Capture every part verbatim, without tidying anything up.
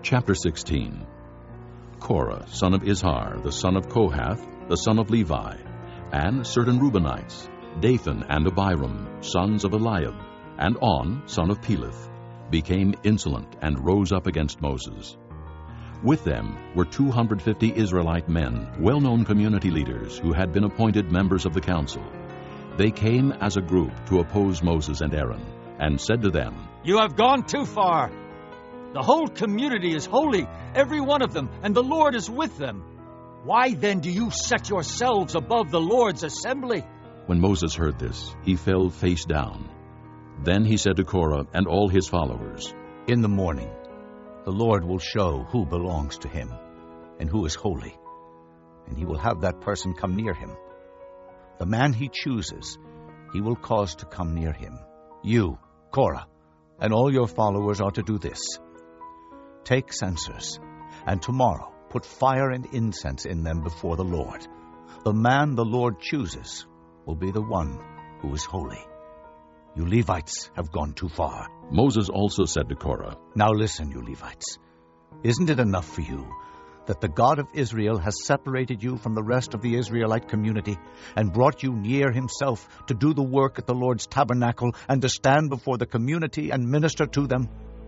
Chapter sixteen. Korah, son of Izhar, the son of Kohath, the son of Levi, and certain Reubenites, Dathan and Abiram, sons of Eliab, and On, son of Peleth, became insolent and rose up against Moses. With them were two hundred fifty Israelite men, well-known community leaders who had been appointed members of the council. They came as a group to oppose Moses and Aaron, and said to them, "You have gone too far. The whole community is holy, every one of them, and the Lord is with them. Why then do you set yourselves above the Lord's assembly?" When Moses heard this, he fell face down. Then he said to Korah and all his followers, "In the morning, the Lord will show who belongs to him and who is holy, and he will have that person come near him. The man he chooses, he will cause to come near him. You, Korah, and all your followers are to do this. Take censers, and tomorrow put fire and incense in them before the Lord. The man the Lord chooses will be the one who is holy. You Levites have gone too far." Moses also said to Korah, "Now listen, you Levites. Isn't it enough for you that the God of Israel has separated you from the rest of the Israelite community and brought you near himself to do the work at the Lord's tabernacle and to stand before the community and minister to them?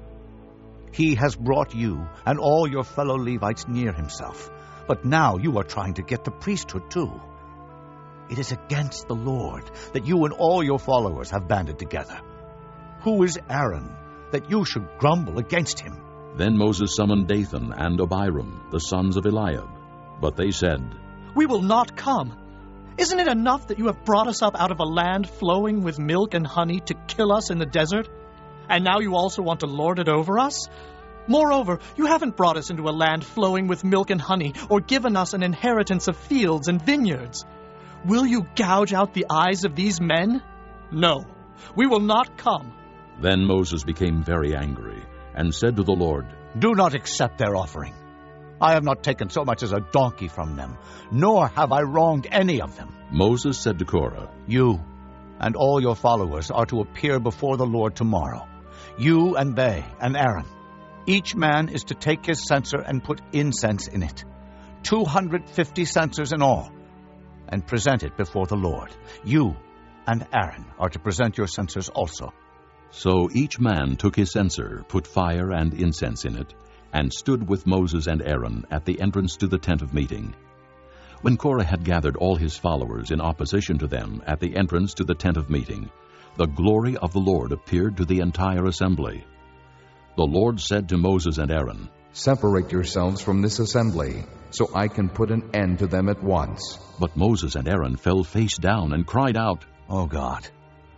He has brought you and all your fellow Levites near himself, but now you are trying to get the priesthood too. It is against the Lord that you and all your followers have banded together. Who is Aaron that you should grumble against him?" Then Moses summoned Dathan and Abiram, the sons of Eliab. But they said, "We will not come. Isn't it enough that you have brought us up out of a land flowing with milk and honey to kill us in the desert? And now you also want to lord it over us? Moreover, you haven't brought us into a land flowing with milk and honey, or given us an inheritance of fields and vineyards. Will you gouge out the eyes of these men? No, we will not come." Then Moses became very angry, and said to the Lord, "Do not accept their offering. I have not taken so much as a donkey from them, nor have I wronged any of them." Moses said to Korah, "You and all your followers are to appear before the Lord tomorrow, you and they and Aaron. Each man is to take his censer and put incense in it, two hundred fifty censers in all, and present it before the Lord. You and Aaron are to present your censers also." So each man took his censer, put fire and incense in it, and stood with Moses and Aaron at the entrance to the tent of meeting. When Korah had gathered all his followers in opposition to them at the entrance to the tent of meeting, the glory of the Lord appeared to the entire assembly. The Lord said to Moses and Aaron, "Separate yourselves from this assembly, so I can put an end to them at once." But Moses and Aaron fell face down and cried out, "O God,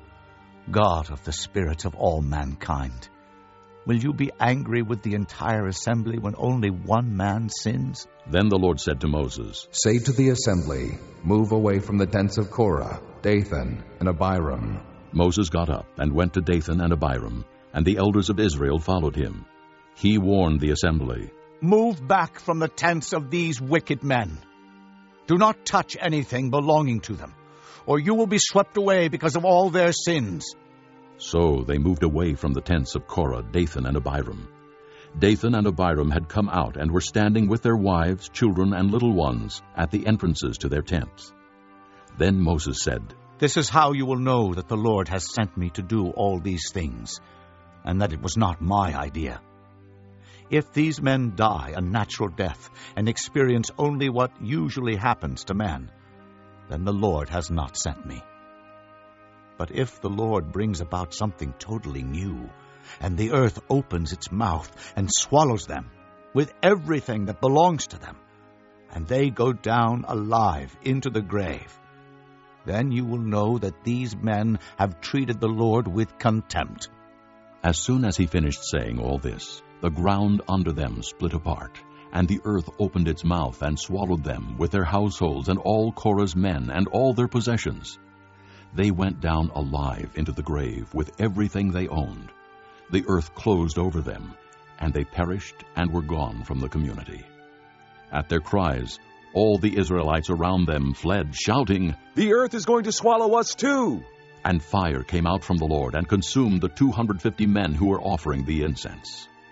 God of the spirits of all mankind, will you be angry with the entire assembly when only one man sins?" Then the Lord said to Moses, "Say to the assembly, move away from the tents of Korah, Dathan, and Abiram." Moses got up and went to Dathan and Abiram, and the elders of Israel followed him. He warned the assembly, "Move back from the tents of these wicked men. Do not touch anything belonging to them, or you will be swept away because of all their sins." So they moved away from the tents of Korah, Dathan, and Abiram. Dathan and Abiram had come out and were standing with their wives, children, and little ones at the entrances to their tents. Then Moses said, "This is how you will know that the Lord has sent me to do all these things, and that it was not my idea. If these men die a natural death and experience only what usually happens to man, then the Lord has not sent me. But if the Lord brings about something totally new, and the earth opens its mouth and swallows them with everything that belongs to them, and they go down alive into the grave, then you will know that these men have treated the Lord with contempt." As soon as he finished saying all this, the ground under them split apart, and the earth opened its mouth and swallowed them with their households and all Korah's men and all their possessions. They went down alive into the grave with everything they owned. The earth closed over them, and they perished and were gone from the community. At their cries, all the Israelites around them fled, shouting, "The earth is going to swallow us too!" And fire came out from the Lord and consumed the two hundred fifty men who were offering the incense.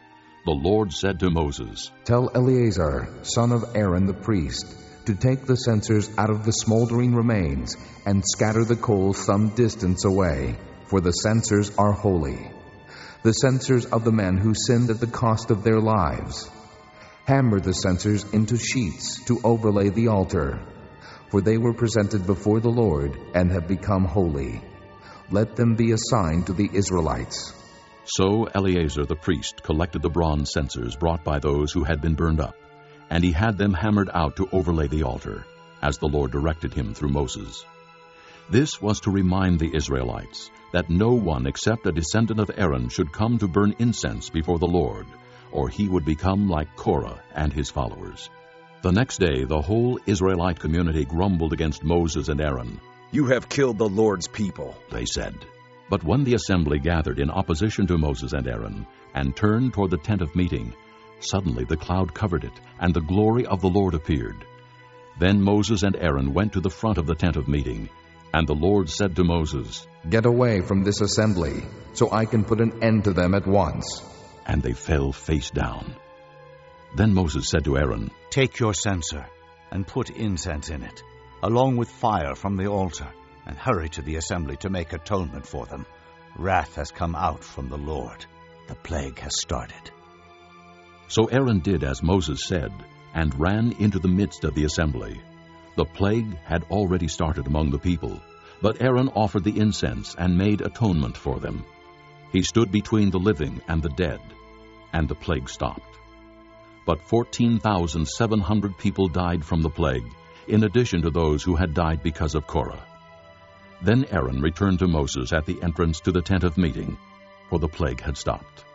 the Lord said to Moses, "Tell Eleazar, son of Aaron the priest, to take the censers out of the smoldering remains and scatter the coals some distance away, for the censers are holy, the censers of the men who sinned at the cost of their lives. Hammer the censers into sheets to overlay the altar, for they were presented before the Lord and have become holy. Let them be a sign to the Israelites." So Eleazar the priest collected the bronze censers brought by those who had been burned up, and he had them hammered out to overlay the altar, as the Lord directed him through Moses. This was to remind the Israelites that no one except a descendant of Aaron should come to burn incense before the Lord, or he would become like Korah and his followers. The next day the whole Israelite community grumbled against Moses and Aaron. "You have killed the Lord's people," they said. But when the assembly gathered in opposition to Moses and Aaron and turned toward the tent of meeting, suddenly the cloud covered it, and the glory of the Lord appeared. Then Moses and Aaron went to the front of the tent of meeting, and the Lord said to Moses, "Get away from this assembly, so I can put an end to them at once." And they fell face down. Then Moses said to Aaron, "Take your censer and put incense in it, along with fire from the altar, and hurry to the assembly to make atonement for them. Wrath has come out from the Lord. The plague has started." So Aaron did as Moses said, and ran into the midst of the assembly. The plague had already started among the people, but Aaron offered the incense and made atonement for them. He stood between the living and the dead, and the plague stopped. But fourteen thousand seven hundred people died from the plague, in addition to those who had died because of Korah. Then Aaron returned to Moses at the entrance to the tent of meeting, for the plague had stopped.